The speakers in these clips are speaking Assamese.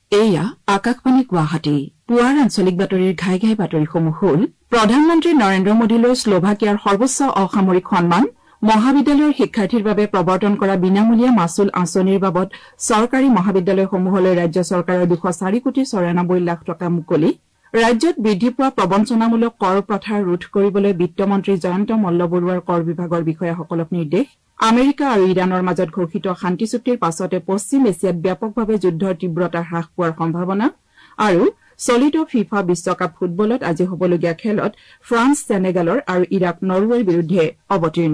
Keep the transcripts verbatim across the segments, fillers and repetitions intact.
এয়া আকাশবাণী গুৱাহাটী পুৱাৰ আঞ্চলিক বাতৰিৰ ঘাই ঘাই বাতৰিসমূহ হ'ল প্ৰধানমন্ত্ৰী নৰেন্দ্ৰ মোদীলৈ স্লোভাকিয়াৰ সৰ্বোচ্চ অসামৰিক সন্মান মহাবিদ্যালয়ৰ শিক্ষাৰ্থীৰ বাবে প্ৰৱৰ্তন কৰা বিনামূলীয়া মাচুল আঁচনিৰ বাবদ চৰকাৰী মহাবিদ্যালয়সমূহলৈ ৰাজ্য চৰকাৰৰ দুশ চাৰি কোটি চৌৰানব্বৈ লাখ টকা মুকলি ৰাজ্যত বৃদ্ধি পোৱা প্ৰবঞ্চনামূলক কৰ প্ৰথা ৰোধ কৰিবলৈ বিত্তমন্ত্ৰী জয়ন্ত মল্লবৰুৱাৰ কৰ বিভাগৰ বিষয়াসকলক নিৰ্দেশ আমেৰিকা আৰু ইৰাণৰ মাজত ঘোষিত শান্তি চুক্তিৰ পাছতে পশ্চিম এছিয়াত ব্যাপকভাৱে যুদ্ধৰ তীব্ৰতা হ্ৰাস পোৱাৰ সম্ভাৱনা আৰু চলিত ফিফা বিশ্বকাপ ফুটবলত আজি হ'বলগীয়া খেলত ফ্ৰান্স সেনেগালৰ আৰু ইৰাক নৰৱেৰ বিৰুদ্ধে অৱতীৰ্ণ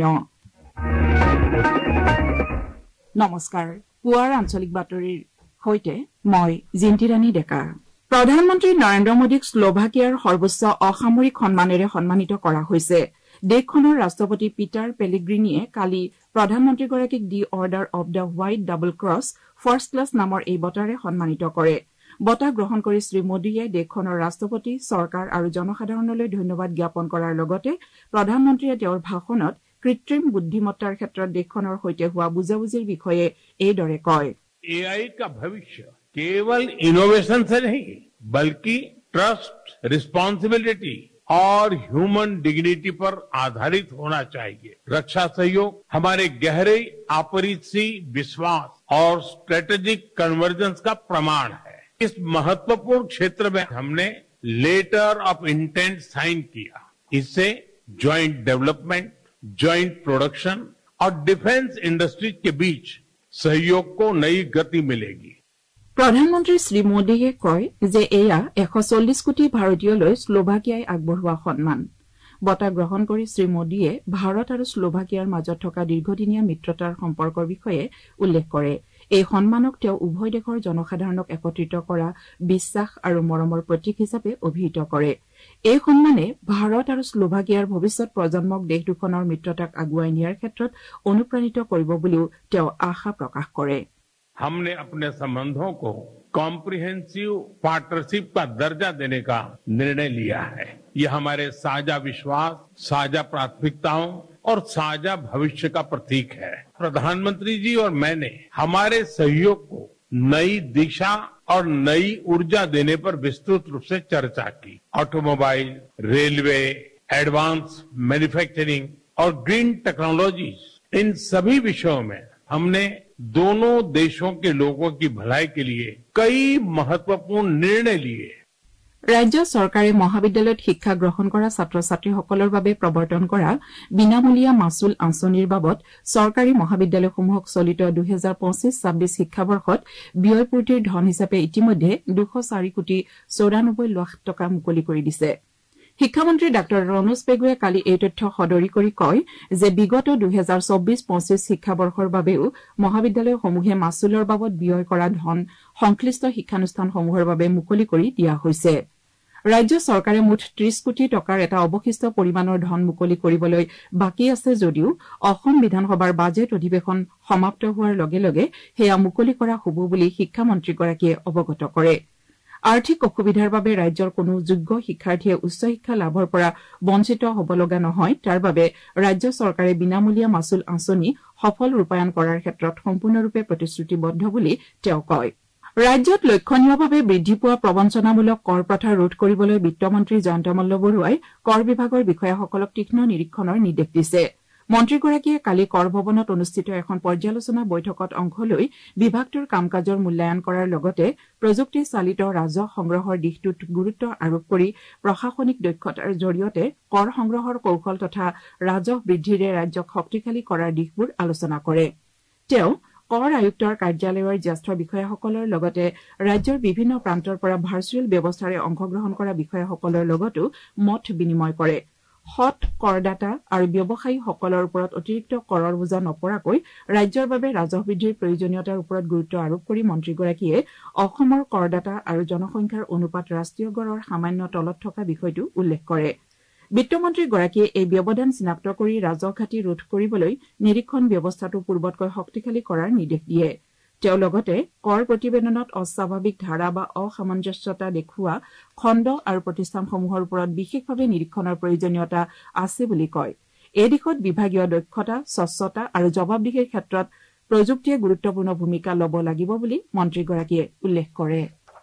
নমস্কাৰ পুৱাৰ আঞ্চলিক বাতৰিৰ সৈতে মই জিন্তিৰাণী ডেকা প্ৰধানমন্ত্ৰী নৰেন্দ্ৰ মোদীক স্লোভাকিয়াৰ সৰ্বোচ্চ অসামৰিক সন্মানেৰে সন্মানিত কৰা হৈছে দেশখনৰ ৰাষ্ট্ৰপতি পিটাৰ পেলিগ্ৰিনিয়ে কালি প্ৰধানমন্ত্ৰীগৰাকীক the order of the white double cross first class নামৰ এই বঁটাৰে সন্মানিত কৰে বঁটা গ্ৰহণ কৰি শ্ৰী মোদীয়ে দেশখনৰ ৰাষ্ট্ৰপতি চৰকাৰ আৰু জনসাধাৰণলৈ ধন্যবাদ জ্ঞাপন কৰাৰ লগতে প্ৰধানমন্ত্ৰীয়ে তেওঁৰ ভাষণত কৃত্ৰিম বুদ্ধিমত্তাৰ ক্ষেত্ৰত দেশখনৰ সৈতে হোৱা বুজাবুজিৰ বিষয়ে এইদৰে কয় एआई का भविष्य केवल इनोवेशन से नहीं बल्कि ट्रस्ट रिस्पांसिबिलिटी और ह्यूमन डिग्निटी पर आधारित होना चाहिए रक्षा सहयोग हमारे गहरे आपरिसी विश्वास और स्ट्रेटेजिक कन्वर्जेंस का प्रमाण है इस महत्वपूर्ण क्षेत्र में हमने लेटर ऑफ इंटेंट साइन किया इससे ज्वाइंट डेवलपमेंट ज्वाइंट प्रोडक्शन और डिफेंस इंडस्ट्रीज के बीच सहयोग को नई गति मिलेगी প্ৰধানমন্ত্ৰী শ্ৰী মোদীয়ে কয় যে এয়া এশ চল্লিশ কোটি ভাৰতীয়লৈ স্লোভাকিয়াই আগবঢ়োৱা সন্মান বঁটা গ্ৰহণ কৰি শ্ৰী মোদীয়ে ভাৰত আৰু স্লোভাকিয়াৰ মাজত থকা দীৰ্ঘদিনীয়া মিত্ৰতাৰ সম্পৰ্কৰ বিষয়ে উল্লেখ কৰে এই সন্মানক তেওঁ উভয় দেশৰ জনসাধাৰণক একত্ৰিত কৰা বিশ্বাস আৰু মৰমৰ প্ৰতীক হিচাপে অভিহিত কৰে এই সন্মানে ভাৰত আৰু স্লোভাকিয়াৰ ভৱিষ্যত প্ৰজন্মক দেশ দুখনৰ মিত্ৰতাক আগুৱাই নিয়াৰ ক্ষেত্ৰত অনুপ্ৰাণিত কৰিব বুলিও তেওঁ আশা প্ৰকাশ কৰে हमने अपने संबंधों को कॉम्प्रिहेंसिव पार्टनरशिप का दर्जा देने का निर्णय लिया है ये हमारे साझा विश्वास साझा प्राथमिकताओं और साझा भविष्य का प्रतीक है प्रधानमंत्री जी और मैंने हमारे सहयोग को नई दिशा और नई ऊर्जा देने पर विस्तृत रूप से चर्चा की ऑटोमोबाइल रेलवे एडवांस मैन्युफैक्चरिंग और ग्रीन टेक्नोलॉजीज इन सभी विषयों में हमने दोनों देशों के लोगों की भलाई के लिए कई महत्वपूर्ण निर्णय लिए ৰাজ্য চৰকাৰে মহাবিদ্যালয়ত শিক্ষা গ্ৰহণ কৰা ছাত্ৰ ছাত্ৰীসকলৰ বাবে প্ৰৱৰ্তন কৰা বিনামূলীয়া মাচুল আঁচনিৰ বাবদ চৰকাৰী মহাবিদ্যালয়সমূহক চলিত দুই হাজাৰ পঁচিশ ছাব্বিশ শিক্ষাবৰ্ষত ব্যয়পূৰ্তিৰ ধন হিচাপে ইতিমধ্যে দুশ চাৰি কোটি চৌৰানব্বৈ লাখ টকা মুকলি কৰি দিছে শিক্ষামন্ত্ৰী ডাঃ ৰণোজ পেগুৱে কালি এই তথ্য সদৰি কৰি কয় যে বিগত দুই হাজাৰ চৌব্বিশ পঁচিশ শিক্ষাবৰ্ষৰ বাবেও মহাবিদ্যালয়সমূহে মাচুলৰ বাবদ ব্যয় কৰা ধন সংশ্লিষ্ট শিক্ষানুষ্ঠানসমূহৰ বাবে মুকলি কৰি দিয়া হৈছে ৰাজ্য চৰকাৰে মুঠ ত্ৰিশ কোটি টকাৰ এটা অৱশিষ্ট পৰিমাণৰ ধন মুকলি কৰিবলৈ বাকী আছে যদিও অসম বিধানসভাৰ বাজেট অধিৱেশন সমাপ্ত হোৱাৰ লগে লগে হেয়া মুকলি কৰা হ'ব বুলি শিক্ষামন্ত্ৰীগৰাকীয়ে অৱগত কৰে আৰ্থিক অসুবিধাৰ বাবে ৰাজ্যৰ কোনো যোগ্য শিক্ষাৰ্থীয়ে উচ্চ শিক্ষা লাভৰ পৰা বঞ্চিত হ'ব লগা নহয় তাৰ বাবে ৰাজ্য চৰকাৰে বিনামূলীয়া মাচুল আঁচনি সফল ৰূপায়ণ কৰাৰ ক্ষেত্ৰত সম্পূৰ্ণৰূপে প্ৰতিশ্ৰুতিবদ্ধ বুলি তেওঁ কয় ৰাজ্যত লক্ষণীয়ভাৱে বৃদ্ধি পোৱা প্ৰবঞ্চনামূলক কৰ প্ৰথা ৰোধ কৰিবলৈ বিত্তমন্ত্ৰী জয়ন্ত মল্লবৰুৱাই কৰ বিভাগৰ বিষয়াসকলক তীক্ষ্ণ নিৰীক্ষণৰ নিৰ্দেশ দিছে মন্ত্ৰীগৰাকীয়ে কালি কৰ ভৱনত অনুষ্ঠিত এখন পৰ্যালোচনা বৈঠকত অংশ লৈ বিভাগটোৰ কাম কাজৰ মূল্যায়ন কৰাৰ লগতে প্ৰযুক্তি চালিত ৰাজহ সংগ্ৰহৰ দিশটোত গুৰুত্ব আৰোপ কৰি প্ৰশাসনিক দক্ষতাৰ জৰিয়তে কৰ সংগ্ৰহৰ কৌশল তথা ৰাজহ বৃদ্ধিৰে ৰাজ্যক শক্তিশালী কৰাৰ দিশবোৰ আলোচনা কৰে তেওঁ কৰ আয়ুক্তৰ কাৰ্যালয়ৰ জ্যেষ্ঠ বিষয়াসকলৰ লগতে ৰাজ্যৰ বিভিন্ন প্ৰান্তৰ পৰা ভাৰ্চুৱেল ব্যৱস্থাৰে অংশগ্ৰহণ কৰা বিষয়াসকলৰ লগতো মত বিনিময় কৰে হট কৰদাতা আৰু ব্যৱসায়ীসকলৰ ওপৰত অতিৰিক্ত কৰৰ বোজা নপৰাকৈ ৰাজ্যৰ বাবে ৰাজহ বৃদ্ধিৰ প্ৰয়োজনীয়তাৰ ওপৰত গুৰুত্ব আৰোপ কৰি মন্ত্ৰীগৰাকীয়ে অসমৰ কৰদাতা আৰু জনসংখ্যাৰ অনুপাত ৰাষ্ট্ৰীয় গড়ৰ সামান্য তলত থকা বিষয়টো উল্লেখ কৰে বিত্তমন্ত্ৰীগৰাকীয়ে এই ব্যৱধান চিনাক্ত কৰি ৰাজহ ঘাটি ৰোধ কৰিবলৈ নিৰীক্ষণ ব্যৱস্থাটো পূৰ্বতকৈ শক্তিশালী কৰাৰ নিৰ্দেশ দিয়ে তেওঁ লগতে কৰ প্ৰতিবেদনত অস্বাভাৱিক ধাৰা বা অসামঞ্জস্যতা দেখুওৱা খণ্ড আৰু প্ৰতিষ্ঠানসমূহৰ ওপৰত বিশেষভাৱে নিৰীক্ষণৰ প্ৰয়োজনীয়তা আছে বুলি কয় এই দিশত বিভাগীয় দক্ষতা স্বচ্ছতা আৰু জবাবদিহিৰ ক্ষেত্ৰত প্ৰযুক্তিয়ে গুৰুত্বপূৰ্ণ ভূমিকা ল'ব লাগিব বুলি মন্ত্ৰীগৰাকীয়ে উল্লেখ কৰে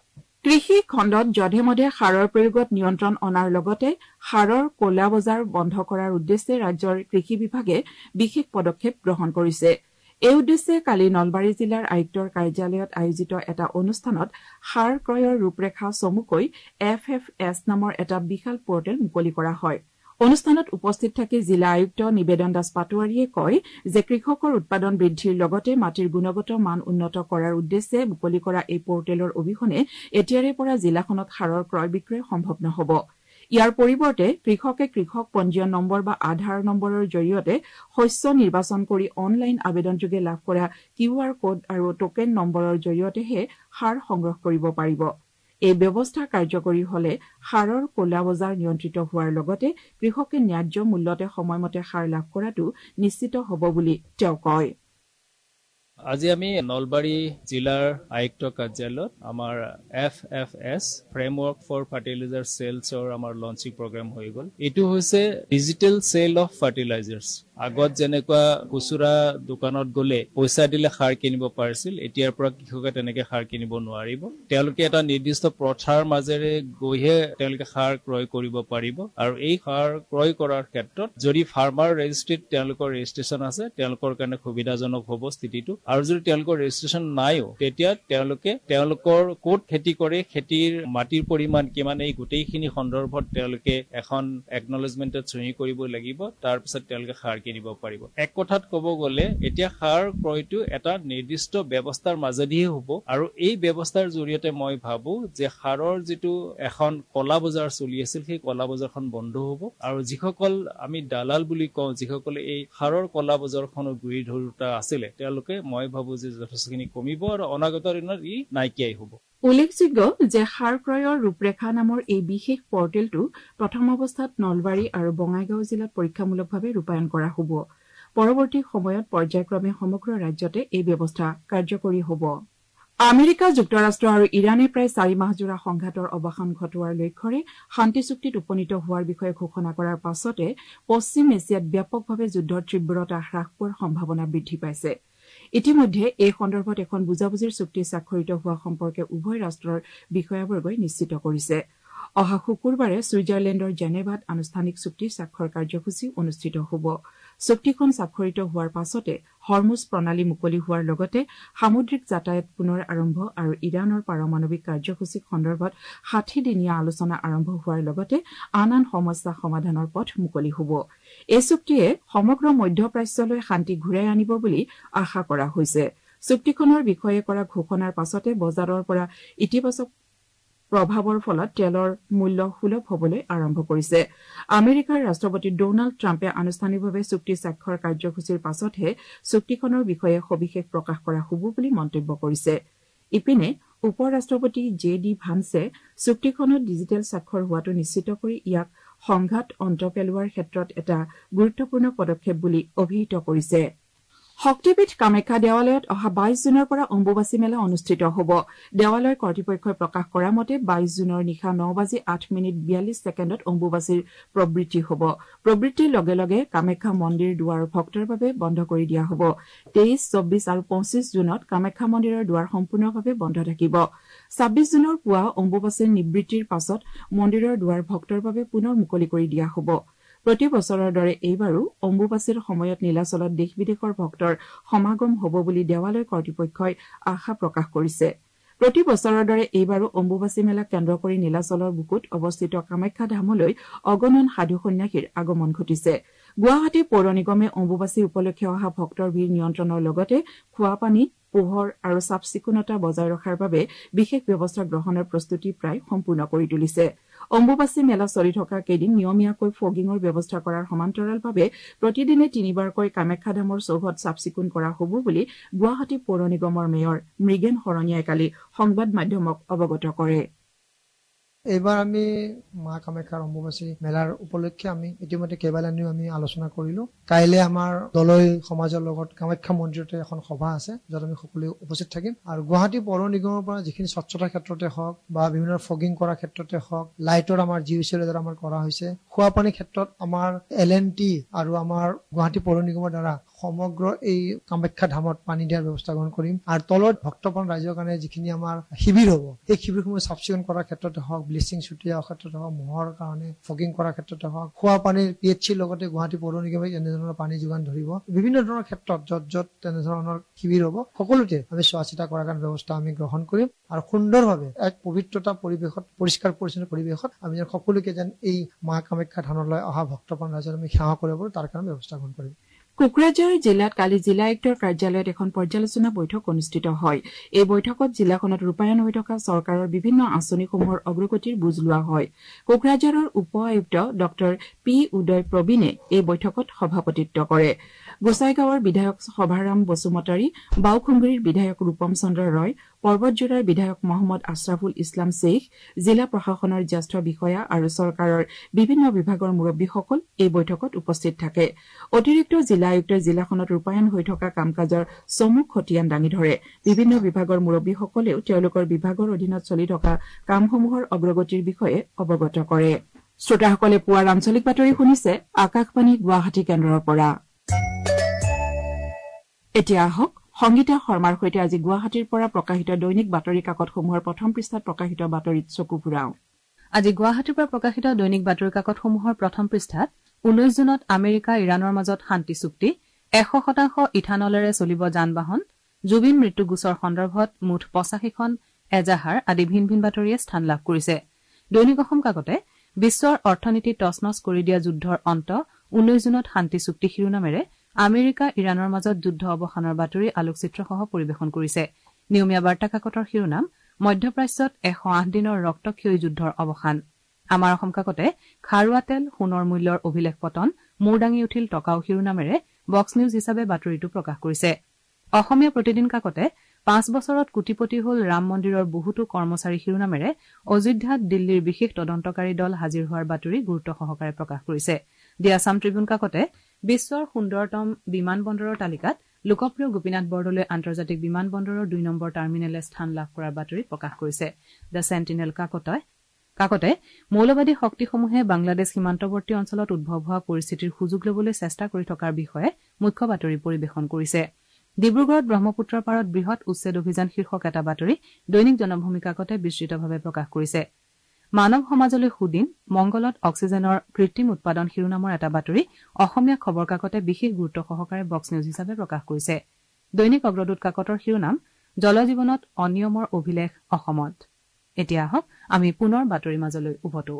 কৃষি খণ্ডত যধে মধে সাৰৰ প্ৰয়োগত নিয়ন্ত্ৰণ অনাৰ লগতে সাৰৰ কলা বজাৰ বন্ধ কৰাৰ উদ্দেশ্যে ৰাজ্যৰ কৃষি বিভাগে বিশেষ পদক্ষেপ গ্ৰহণ কৰিছে। এই উদ্দেশ্যে কালি নলবাৰী জিলাৰ আয়ুক্তৰ কাৰ্যালয়ত আয়োজিত এটা অনুষ্ঠানত সাৰ ক্ৰয়ৰ ৰূপৰেখা চমুকৈ এফ এফ এছ নামৰ এটা বিশাল পৰ্টেল মুকলি কৰা হয়। অনুষ্ঠানত উপস্থিত থাকি জিলা আয়ুক্ত নিবেদন দাস পাটোৱাৰীয়ে কয় যে কৃষকৰ উৎপাদন বৃদ্ধিৰ লগতে মাটিৰ গুণগত মান উন্নত কৰাৰ উদ্দেশ্যে মুকলি কৰা এই পৰ্টেলৰ অবিহনে এতিয়াৰে পৰা জিলাখনত সাৰৰ ক্ৰয় বিক্ৰয় সম্ভৱ নহ'ব। ইয়াৰ পৰিৱৰ্তে কৃষকে কৃষক পঞ্জীয়ন নম্বৰ বা আধাৰ নম্বৰৰ জৰিয়তে শস্য নিৰ্বাচন কৰি অনলাইন আবেদনযোগে লাভ কৰা কিউ আৰ কোড আৰু টোকেন নম্বৰৰ জৰিয়তেহে সাৰ সংগ্ৰহ কৰিব পাৰিব। এই ব্যৱস্থা কাৰ্যকৰী হলে সাৰৰ কলা বজাৰ নিয়ন্ত্ৰিত হোৱাৰ লগতে কৃষকে ন্যায্য মূল্যতে সময়মতে সাৰ লাভ কৰাটো নিশ্চিত হ'ব বুলি তেওঁ কয়। আজি আমি নলবাৰী জিলাৰ আয়ুক্ত কাৰ্যালয়ত আমাৰ F F S framework for fertiliser চেলছৰ আমাৰ লঞ্চিং প্ৰগ্ৰাম হৈ গ'ল। এইটো হৈছে ডিজিটেল চেল অফ ফাৰ্টিলাইজাৰ্ছ। আগত যেনেকুৱা খুচুৰা দোকানত গ'লে পইচা দিলে সাৰ কিনিব পাৰিছিল, এতিয়াৰ পৰা কৃষকে তেনেকে সাৰ কিনিব নোৱাৰিব। তেওঁলোকে এটা নিৰ্দিষ্ট প্ৰথাৰ মাজেৰে গৈহে তেওঁলোকে সাৰ ক্ৰয় কৰিব পাৰিব। আৰু এই সাৰ ক্ৰয় কৰাৰ ক্ষেত্ৰত যদি ফাৰ্মাৰ ৰেজিষ্ট্ৰিত তেওঁলোকৰ ৰেজিষ্ট্ৰেশ্যন আছে তেওঁলোকৰ কাৰণে সুবিধাজনক হ'ব স্থিতিটো। আৰু যদি তেওঁলোকৰ ৰেজিষ্ট্ৰেশ্যন নাইও তেতিয়া তেওঁলোকে তেওঁলোকৰ ক'ত খেতি কৰে, খেতিৰ মাটিৰ পৰিমাণ কিমান, এই গোটেইখিনি সন্দৰ্ভত তেওঁলোকে এখন একনলেজমেণ্টত চহী কৰিব লাগিব। তাৰ পিছত তেওঁলোকে সাৰ কিনিব পাৰিব। এক কথাত ক'ব গ'লে এতিয়া সাৰ ক্ৰয়টো এটা নিৰ্দিষ্ট ব্যৱস্থাৰ মাজেদিহে হ'ব। আৰু এই ব্যৱস্থাৰ জৰিয়তে মই ভাবো যে সাৰৰ যিটো এখন কলা বজাৰ চলি আছিল সেই কলা বজাৰখন বন্ধ হ'ব। আৰু যিসকল আমি দালাল বুলি কওঁ, যিসকলে এই সাৰৰ কলা বজাৰখনৰ গুৰি ধৰোতা আছিলে, তেওঁলোকে মই ভাবো যে যথেষ্টখিনি কমিব আৰু অনাগত দিনত ই নাইকিয়াই হ'ব। উল্লেখযোগ্য যে সাৰ ক্ৰয়ৰ ৰূপৰেখা নামৰ এই বিশেষ পৰ্টেলটো প্ৰথম অৱস্থাত নলবাৰী আৰু বঙাইগাঁও জিলাত পৰীক্ষামূলকভাৱে ৰূপায়ণ কৰা হ'ব। পৰৱৰ্তী সময়ত পৰ্যায়ক্ৰমে সমগ্ৰ ৰাজ্যতে এই ব্যৱস্থা কাৰ্যকৰী হ'ব। আমেৰিকা যুক্তৰাষ্ট্ৰ আৰু ইৰাণে প্ৰায় চাৰি মাহজোৰা সংঘাতৰ অৱসান ঘটোৱাৰ লক্ষ্যৰে শান্তি চুক্তিত উপনীত হোৱাৰ বিষয়ে ঘোষণা কৰাৰ পাছতে পশ্চিম এছিয়াত ব্যাপকভাৱে যুদ্ধৰ তীব্ৰতা হ্ৰাস পোৱাৰ সম্ভাৱনা বৃদ্ধি পাইছে। ইতিমধ্যে এই সন্দৰ্ভত এখন বুজাবুজিৰ চুক্তি স্বাক্ষৰিত হোৱা সম্পৰ্কে উভয় ৰাষ্ট্ৰৰ বিষয়াবৰ্গই নিশ্চিত কৰিছে। অহা শুকুৰবাৰে ছুইজাৰলেণ্ডৰ জেনেভাত আনুষ্ঠানিক চুক্তি স্বাক্ষৰ কাৰ্যসূচী অনুষ্ঠিত হ'ব। চুক্তিখন স্বাক্ষৰিত হোৱাৰ পাছতে হৰমুজ প্ৰণালী মুকলি হোৱাৰ লগতে সামুদ্ৰিক যাতায়াত পুনৰ আৰম্ভ আৰু ইৰাণৰ পাৰমাণৱিক কাৰ্যসূচী সন্দৰ্ভত ষাঠিদিনীয়া আলোচনা আৰম্ভ হোৱাৰ লগতে আন আন সমস্যা সমাধানৰ পথ মুকলি হ'ব। এই চুক্তিয়ে সমগ্ৰ মধ্যপ্ৰাচ্যলৈ শান্তি ঘূৰাই আনিব বুলি আশা কৰা হৈছে। চুক্তিখনৰ বিষয়ে কৰা ঘোষণাৰ পাছতে বজাৰৰ পৰা ইতিবাচক প্ৰভাৱৰ ফলত তেলৰ মূল্য সুলভ হ'বলৈ আৰম্ভ কৰিছে। আমেৰিকাৰ ৰাষ্ট্ৰপতি ডনাল্ড ট্ৰাম্পে আনুষ্ঠানিকভাৱে চুক্তি স্বাক্ষৰ কাৰ্যসূচীৰ পাছতহে চুক্তিখনৰ বিষয়ে সবিশেষ প্ৰকাশ কৰা হ'ব বুলি মন্তব্য কৰিছে। ইপিনে উপ ৰাষ্ট্ৰপতি জে ডি ভান্সে চুক্তিখনত ডিজিটেল স্বাক্ষৰ হোৱাটো নিশ্চিত কৰি ইয়াক সংঘাত অন্ত পেলোৱাৰ ক্ষেত্ৰত এটা গুৰুত্বপূৰ্ণ পদক্ষেপ বুলি অভিহিত কৰিছে। শক্তিপীঠ কামাখ্যা দেৱালয়ত অহা বাইশ জুনৰ পৰা অম্বুবাচী মেলা অনুষ্ঠিত হ'ব। দেৱালয় কৰ্তৃপক্ষই প্ৰকাশ কৰা মতে বাইশ জুনৰ নিশা ন বাজি আঠ মিনিট বিয়াল্লিছ ছেকেণ্ডত অম্বুবাচীৰ প্ৰবৃত্তি হ'ব। প্ৰবৃত্তিৰ লগে লগে কামাখ্যা মন্দিৰ দুৱাৰ ভক্তৰ বাবে বন্ধ কৰি দিয়া হ'ব। তেইছ, চৌব্বিছ আৰু পঁচিছ জুনত কামাখ্যা মন্দিৰৰ দুৱাৰ সম্পূৰ্ণভাৱে বন্ধ থাকিব। ছাব্বিছ জুনৰ পুৱা অম্বুবাচীৰ নিবৃত্তিৰ পাছত মন্দিৰৰ দুৱাৰ ভক্তৰ বাবে পুনৰ মুকলি কৰি দিয়া হ'ব। প্ৰতি বছৰৰ দৰে এইবাৰো অম্বুবাচীৰ সময়ত নীলাচলত দেশ বিদেশৰ ভক্তৰ সমাগম হ'ব বুলি দেৱালয় কৰ্তৃপক্ষই আশা প্ৰকাশ কৰিছে। প্ৰতি বছৰৰ দৰে এইবাৰো অম্বুবাচী মেলাক কেন্দ্ৰ কৰি নীলাচলৰ বুকুত অৱস্থিত কামাখ্যা ধামলৈ অগণন সাধু সন্যাসীৰ আগমন ঘটিছে। গুৱাহাটী পৌৰ নিগমে অম্বুবাচী উপলক্ষে অহা ভক্তৰ ভিৰ নিয়ন্ত্ৰণৰ লগতে খোৱাপানী, পোহৰ আৰু চাফ চিকুণতা বজাই ৰখাৰ বাবে বিশেষ ব্যৱস্থা গ্ৰহণৰ প্ৰস্তুতি প্ৰায় সম্পূৰ্ণ কৰি তুলিছে। অম্বুবাচী মেলা চলি থকা কেইদিন নিয়মীয়াকৈ ফগিঙৰ ব্যৱস্থা কৰাৰ সমান্তৰালভাৱে প্ৰতিদিনে তিনিবাৰকৈ কামাখ্যা ধামৰ চৌহদ চাফ চিকুণ কৰা হ'ব বুলি গুৱাহাটী পৌৰ নিগমৰ মেয়ৰ মৃগেন শৰণীয়াই কালি সংবাদ মাধ্যমক অৱগত কৰে। এইবাৰ আমি মা কামাখ্যাৰ অম্বুবাচী মেলাৰ উপলক্ষে আমি ইতিমধ্যে কেইবালানিও আমি আলোচনা কৰিলো। কাইলে আমাৰ দলই সমাজৰ লগত কামাখ্যা মন্দিৰতে এখন সভা আছে, য'ত আমি সকলোৱে উপস্থিত থাকিম। আৰু গুৱাহাটী পৌৰ নিগমৰ পৰা যিখিনি স্বচ্ছতাৰ ক্ষেত্ৰতে হওক বা বিভিন্ন ফগিং কৰাৰ ক্ষেত্ৰতে হওক, লাইটৰ আমাৰ জি ইউ চি এল আমাৰ কৰা হৈছে, খোৱা পানীৰ ক্ষেত্ৰত আমাৰ এল এন টি আৰু আমাৰ গুৱাহাটী পৌৰ নিগমৰ দ্বাৰা সমগ্ৰ এই কামাখ্যা ধামত পানী দিয়াৰ ব্যৱস্থা গ্ৰহণ কৰিম। আৰু তলত ভক্তপ্ৰাণ ৰাইজৰ কাৰণে যিখিনি আমাৰ শিবিৰ হ'ব, সেই শিবিৰসমূহ চাফ চিকুণ কৰাৰ ক্ষেত্ৰতে হওক, ব্লিচিং ছটিওৱাৰ ক্ষেত্ৰতে হওক, মহৰ কাৰণে ফগিং কৰাৰ ক্ষেত্ৰতে হওক, খোৱা পানীৰ পি এইচ চিৰ লগতে গুৱাহাটী পৌৰ নিগমে এনেধৰণৰ পানী যোগান ধৰিব। বিভিন্ন ধৰণৰ ক্ষেত্ৰত য'ত য'ত তেনেধৰণৰ শিবিৰ হ'ব, সকলোতে আমি চোৱা চিতা কৰাৰ কাৰণে ব্যৱস্থা আমি গ্ৰহণ কৰিম। আৰু সুন্দৰভাৱে এক পবিত্ৰতা পৰিৱেশত, পৰিষ্কাৰ পৰিচ্ছন্ন পৰিৱেশত আমি যেন সকলোকে যেন এই মা কামাখ্যা ধামলৈ অহা ভক্তপ্ৰাণ ৰাইজক আমি সেৱা কৰিব পাৰোঁ, তাৰ কাৰণে ব্যৱস্থা গ্ৰহণ কৰিম। কোকৰাঝাৰ জিলাত কালি জিলা আয়ুক্তৰ কাৰ্যালয়ত এখন পৰ্যালোচনা বৈঠক অনুষ্ঠিত হয়। এই বৈঠকত জিলাখনত ৰূপায়ণ হৈ থকা চৰকাৰৰ বিভিন্ন আঁচনিসমূহৰ অগ্ৰগতিৰ বুজ লোৱা হয়। কোকৰাঝাৰৰ উপ আয়ুক্ত ড পি উদয় প্ৰবীণে এই বৈঠকত সভাপতিত্ব কৰে। গোসাইগাঁৱৰ বিধায়ক সভাৰাম বসুমতাৰী, বাওখুংগুৰিৰ বিধায়ক ৰূপম চন্দ্ৰ ৰয়, পৰ্বতজোৰাৰ বিধায়ক মহম্মদ আশ্ৰাফুল ইছলাম শ্বেইখ, জিলা প্ৰশাসনৰ জ্যেষ্ঠ বিষয়া আৰু চৰকাৰৰ বিভিন্ন বিভাগৰ মুৰব্বীসকল এই বৈঠকত উপস্থিত থাকে। অতিৰিক্ত জিলা আয়ুক্তই জিলাখনত ৰূপায়ণ হৈ থকা কাম কাজৰ চমু খতিয়ান দাঙি ধৰে। বিভিন্ন বিভাগৰ মুৰব্বীসকলেও তেওঁলোকৰ বিভাগৰ অধীনত চলি থকা কামসমূহৰ অগ্ৰগতিৰ বিষয়ে অৱগত কৰে। শ্ৰোতাসকলে পুৱাৰ আঞ্চলিক বাতৰি শুনিছে আকাশবাণী গুৱাহাটী কেন্দ্ৰৰ পৰা। এতিয়া আহক সংগীতা শৰ্মাৰ সৈতে আজি গুৱাহাটীৰ পৰা প্ৰকাশিত দৈনিক বাতৰি কাকতসমূহৰ প্ৰথম পৃষ্ঠাত প্ৰকাশিত বাতৰিত চকু ফুৰাওঁ। আজি গুৱাহাটীৰ পৰা প্ৰকাশিত দৈনিক বাতৰি কাকতসমূহৰ প্ৰথম পৃষ্ঠাত ঊনৈশ জুনত আমেৰিকা ইৰাণৰ মাজত শান্তি চুক্তি, এশ শতাংশ ইথানলেৰে চলিব যান বাহন, জুবিন মৃত্যু গোচৰ সন্দৰ্ভত মুঠ পঁচাশীখন এজাহাৰ আদি ভিন ভিন বাতৰিয়ে স্থান লাভ কৰিছে। দৈনিক অসম কাকতে বিশ্বৰ অৰ্থনীতি টচনচ কৰি দিয়া যুদ্ধৰ অন্ত, ঊনৈশ জুনত শান্তি চুক্তি শিৰোনামেৰে আমেৰিকা ইৰাণৰ মাজত যুদ্ধ অৱসানৰ বাতৰি আলোকচিত্ৰসহ পৰিৱেশন কৰিছে। নিয়মীয়া বাৰ্তা কাকতৰ শিৰোনাম মধ্যপ্ৰাচ্যত এশ আঠ দিনৰ ৰক্তক্ষয়ী যুদ্ধৰ অৱসান। আমাৰ অসম কাকতে খাৰুৱা তেল, সোণৰ মূল্যৰ অভিলেখ পতন, মূৰ দাঙি উঠিল টকাও শিৰোনামেৰে বক্স নিউজ হিচাপে বাতৰিটো প্ৰকাশ কৰিছে। অসমীয়া প্ৰতিদিন কাকতে পাঁচ বছৰত কোটিপতি হল ৰাম মন্দিৰৰ বহুতো কৰ্মচাৰী শিৰোনামেৰে অযোধ্যাত দিল্লীৰ বিশেষ তদন্তকাৰী দল হাজিৰ হোৱাৰ বাতৰি গুৰুত্ব সহকাৰে প্ৰকাশ কৰিছে। দি আছাম ট্ৰিবিউন কাকতে বিশ্বৰ সুন্দৰতম বিমান বন্দৰৰ তালিকাত লোকপ্ৰিয় গোপীনাথ বৰদলৈ আন্তৰ্জাতিক বিমান বন্দৰৰ দুই নম্বৰ টাৰ্মিনেলে স্থান লাভ কৰাৰ বাতৰি প্ৰকাশ কৰিছে। দ্য চেণ্টিনেল কাকতে কাকতে মৌলবাদী শক্তিসমূহে বাংলাদেশ সীমান্তৱৰ্তী অঞ্চলত উদ্ভৱ হোৱা পৰিস্থিতিৰ সুযোগ লবলৈ চেষ্টা কৰি থকাৰ বিষয়ে মুখ্য বাতৰি পৰিৱেশন কৰিছে। ডিব্ৰুগড়ত ব্ৰহ্মপুত্ৰৰ পাৰত বৃহৎ উচ্ছেদ অভিযান শীৰ্ষক এটা বাতৰি দৈনিক জনভূমি কাকতে বিস্তৃতভাৱে প্ৰকাশ কৰিছে। মানৱ সমাজলৈ সুদিন, মংগলত অক্সিজেনৰ কৃত্ৰিম উৎপাদন শিৰোনামৰ এটা বাতৰি অসমীয়া খবৰ কাকতে বিশেষ গুৰুত্ব সহকাৰে বক্স নিউজ হিচাপে প্ৰকাশ কৰিছে। দৈনিক অগ্ৰদূত কাকতৰ শিৰোনাম জলজীৱনত অনিয়মৰ অভিলেখ অসমত। এতিয়া আহক আমি পুনৰ বাতৰিৰ মাজলৈ উভতো।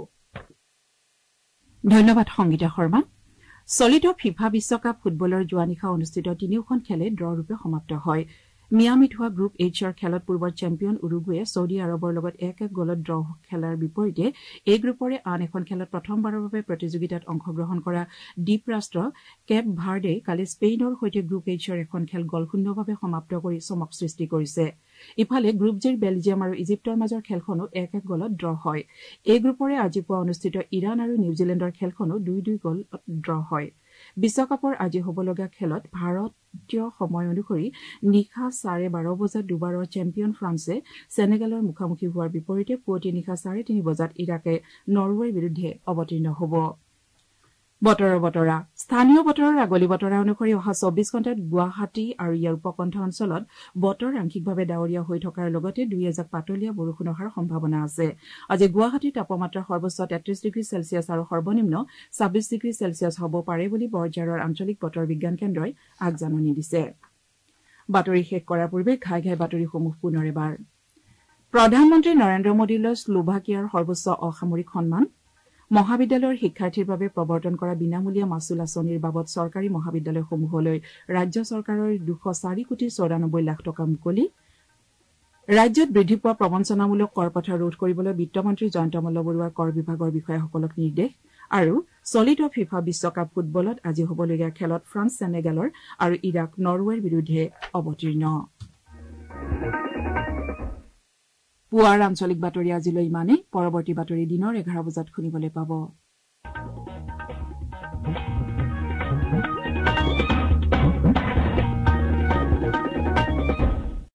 ধন্যবাদ সংগীতা শৰ্মা। চলিত ফিফা বিশ্বকাপ ফুটবলৰ যোৱা নিশা অনুষ্ঠিত তিনিওখন খেলে ড্ৰৰূপে সমাপ্ত হয়। মিয়ামিত হোৱা গ্ৰুপ এইচৰ খেলত পূৰ্বৰ চেম্পিয়ন উৰুগুৱে ছৌদি আৰবৰ লগত এক এক গলত ড্ৰ খেলাৰ বিপৰীতে এই গ্ৰুপৰে আন এখন খেলত প্ৰথমবাৰৰ বাবে প্ৰতিযোগিতাত অংশগ্ৰহণ কৰা দ্বীপ ৰাষ্ট্ৰ কেপ ভাৰ্ডে কালি স্পেইনৰ সৈতে গ্ৰুপ এইচৰ এখন খেল গলশূন্যভাৱে সমাপ্ত কৰি চমক সৃষ্টি কৰিছে। ইফালে গ্ৰুপ জিৰ বেলজিয়াম আৰু ইজিপ্তৰ মাজৰ খেলখনো এক এক গলত ড্ৰ হয়। এই গ্ৰুপৰে আজি পুৱা অনুষ্ঠিত ইৰাণ আৰু নিউজিলেণ্ডৰ খেলখনো দুই দুই গলত ড্ৰ হয়। বিশ্বকাপৰ আজি হ'বলগা খেলত ভাৰতীয় সময় অনুসৰি নিশা চাৰে বাৰ বজাত দুবাৰৰ চেম্পিয়ন ফ্ৰান্সে চেনেগালৰ মুখামুখি হোৱাৰ বিপৰীতে পুৱতি নিশা চাৰে তিনি বজাত ইৰাকে নৰৱেৰ বিৰুদ্ধে অৱতীৰ্ণ হ'ব। বতৰৰ বতৰা স্থানীয় বতৰৰ আগলি বতৰা অনুসৰি অহা চৌবিশ ঘণ্টাত গুৱাহাটী আৰু ইয়াৰ উপকণ্ঠ অঞ্চলত বতৰ আংশিকভাৱে ডাৱৰীয়া হৈ থকাৰ লগতে দুই এজাক পাতলীয়া বৰষুণ অহাৰ সম্ভাৱনা আছে। আজি গুৱাহাটীৰ তাপমাত্ৰা সৰ্বোচ্চ তেত্ৰিশ ডিগ্ৰী চেলছিয়াছ আৰু সৰ্বনিম্ন ছাব্বিশ ডিগ্ৰী চেলছিয়াছ হ'ব পাৰে বুলি বৰঝাৰৰ আঞ্চলিক বতৰ বিজ্ঞান কেন্দ্ৰই আগজাননী দিছে। বাতৰি শেষ কৰাৰ পূৰ্বে ঘাই ঘাই বাতৰিসমূহ পুনৰ এবাৰ। প্ৰধানমন্ত্ৰী নৰেন্দ্ৰ মোদীলৈ শ্লোভাকিয়াৰ সৰ্বোচ্চ অসামৰিক সন্মান। মহাবিদ্যালয়ৰ শিক্ষাৰ্থীৰ বাবে প্ৰৱৰ্তন কৰা বিনামূলীয়া মাচুল আঁচনিৰ বাবদ চৰকাৰী মহাবিদ্যালয়সমূহলৈ ৰাজ্য চৰকাৰৰ দুশ চাৰি কোটি চৌৰানব্বৈ লাখ টকা মুকলি। ৰাজ্যত বৃদ্ধি পোৱা প্ৰবঞ্চনামূলক কৰ প্ৰথা ৰোধ কৰিবলৈ বিত্তমন্ত্ৰী জয়ন্ত মল্লবৰুৱাৰ কৰ বিভাগৰ বিষয়াসকলক নিৰ্দেশ। আৰু চলিত ফিফা বিশ্বকাপ ফুটবলত আজি হ'বলগীয়া খেলত ফ্ৰান্স চেনেগালৰ আৰু ইৰাক নৰৱেৰ বিৰুদ্ধে অৱতীৰ্ণ। পুৱাৰ আঞ্চলিক বাতৰি আজিলৈ ইমানেই পৰৱৰ্তী বাতৰি দিনৰ এঘাৰ বজাত শুনিবলৈ পাব।